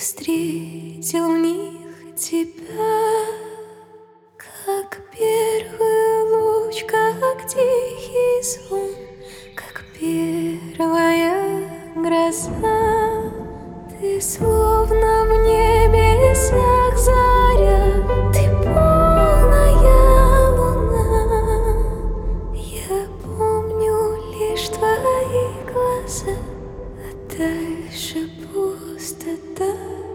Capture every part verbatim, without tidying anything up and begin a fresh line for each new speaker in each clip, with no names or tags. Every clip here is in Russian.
встретил в них тебя, как первый луч, как тихий звон, как первая гроза. Ты словно в небесах заря, ты полная луна. Я помню лишь твои глаза, а дальше пустота.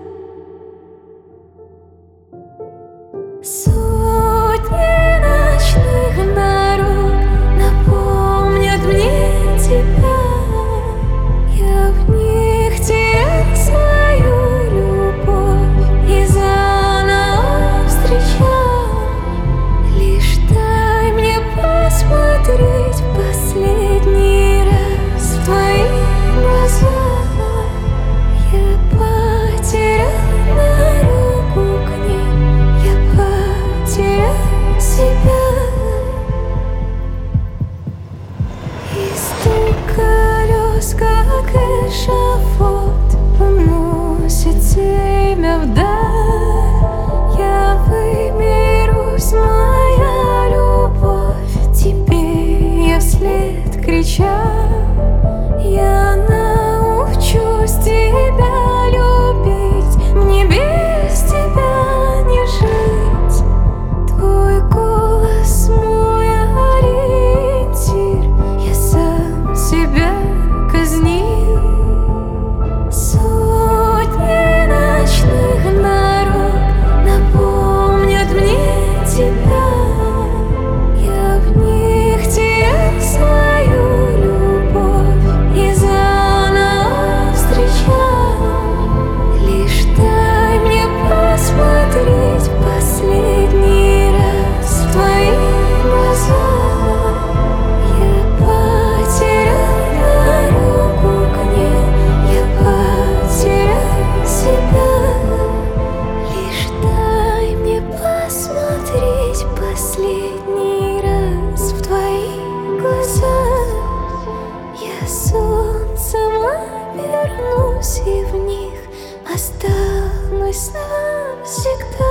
Сотни ночных дорог напомнят мне тебя. Я в них теряю свою любовь и заново встречаю. Лишь дай мне посмотреть в последний раз в твои глаза. Я потерял дорогу к ним, я потерял себя. И стук колес, как эшафот, уносит семя вдаль. Я выберусь, моя любовь, тебе я вслед крича. Я научусь тебя любить, мне без тебя не жить. Твой голос мой ориентир, я сам себя казнил. Сотни ночных дорог напомнят мне тебя. Я в них теряю свою любовь и заново встречаю. Лишь дай мне посмотреть в последний раз в твои глаза. Я потерял дорогу к ним, я потерял себя. Лишь дай мне посмотреть последний раз в твои глаза. Я солнцем обернусь и в них останусь навсегда.